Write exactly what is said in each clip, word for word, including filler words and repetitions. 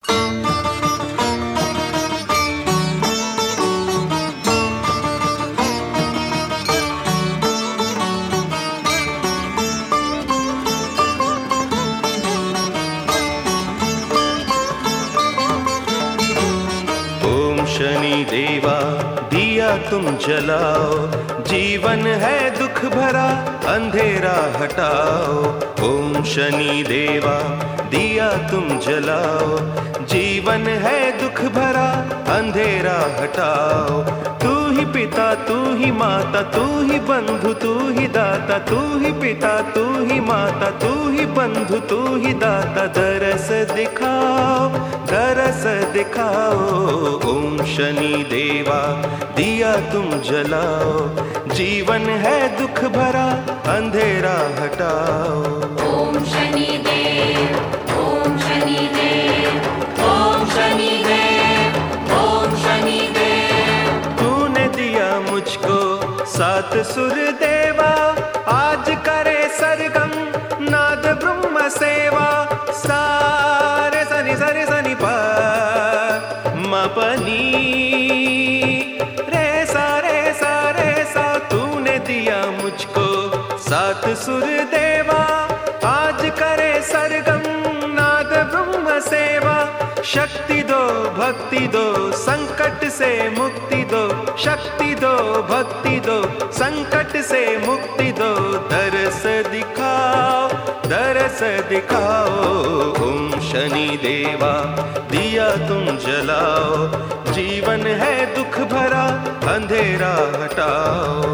शनि देवा दिया तुम जलाओ, जीवन है दुख भरा अंधेरा हटाओ। ओम शनि देवा दिया तुम जलाओ, जीवन है दुख भरा अंधेरा हटाओ। तू ही पिता तू ही माता तू ही बंधु तू ही दाता, तू ही पिता तू ही माता तू ही बंधु तू ही दाता। दरस दिखाओ दरस दिखाओ, ओम शनि देवा दिया तुम जलाओ, जीवन है दुख भरा अंधेरा हटाओ। ओम शनि देव ओम शनि देव ओम शनि देव ओम शनि देव। तूने दिया मुझको सात सुर देवा, आज करे सरगम नाद ब्रह्म सेवा। सारे सनि सरे सनि प म प नी रे सा रे सा रे सा। तूने दिया मुझको सात सुर देवा, आज करे सरगम नाद ब्रह्म सेवा। शक्ति दो भक्ति दो संकट से मुक्ति दो, शक्ति दो भक्ति दो संकट से मुक्ति दो। दरस दिखाओ दरस दिखाओ, ओम शनि देवा दिया तुम जलाओ, जीवन है दुख भरा अंधेरा हटाओ।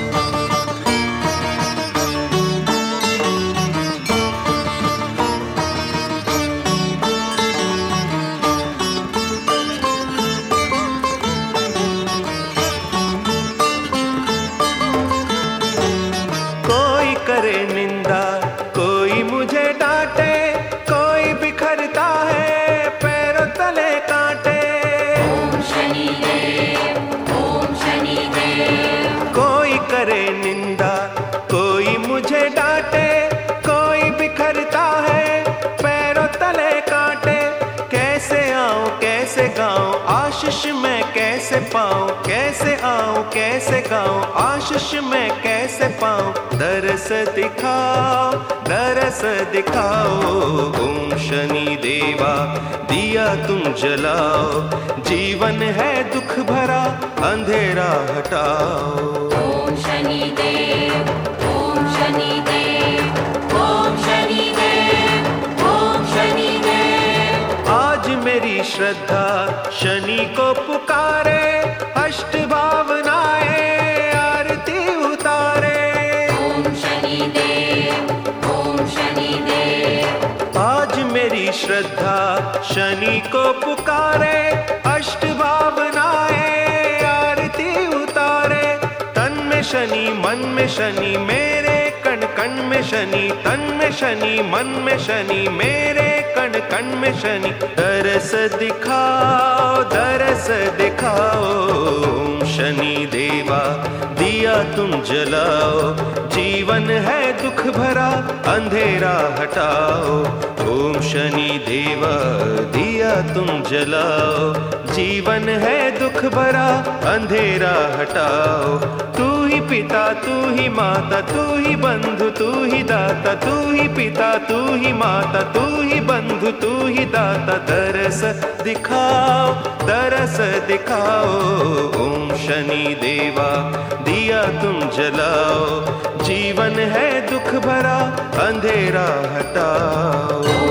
करे निंदा कोई मुझे डांटे, कोई बिखरता है पैरों तले कांटे। ओम शनि देव ओम शनि देव। कोई करे निंदा कोई मुझे डांटे, कोई बिखरता है पैरों तले कांटे। कैसे आऊं कैसे गाऊं आशीष मैं कैसे पाऊं, कैसे आऊं कैसे गाऊं आशीष मैं कैसे पाऊं। दरस दिखाओ दरस दिखाओ, ओम शनि देवा दिया तुम जलाओ, जीवन है दुख भरा अंधेरा हटाओ। ओम शनि देव ओम शनि देव ओम शनि देव ओम शनि देव। आज मेरी श्रद्धा शनि को पुकारे, अष्ट भावनाएं आरती उतारे। ओम शनि देव ओम शनि देव। आज मेरी श्रद्धा शनि को पुकारे, अष्ट भावनाएं आरती उतारे। तन में शनि मन में शनि मेरे कण कण में शनि, तन में शनि मन में शनि मेरे कण कण में शनि। दरस दिखाओ दरस दिखाओ, ओम शनि देवा दिया तुम जलाओ, जीवन है दुख भरा अंधेरा हटाओ। ओम शनि देवा दिया तुम जलाओ, जीवन है दुख भरा अंधेरा हटाओ। तू ही पिता तू ही माता तू ही बंधु तू ही दाता, तू ही पिता तू ही माता तू ही बंधु तू ही दाता। दरस दिखाओ दरस दिखाओ, ओम शनि देवा दिया तुम जलाओ, जीवन है दुख भरा अंधेरा हटाओ।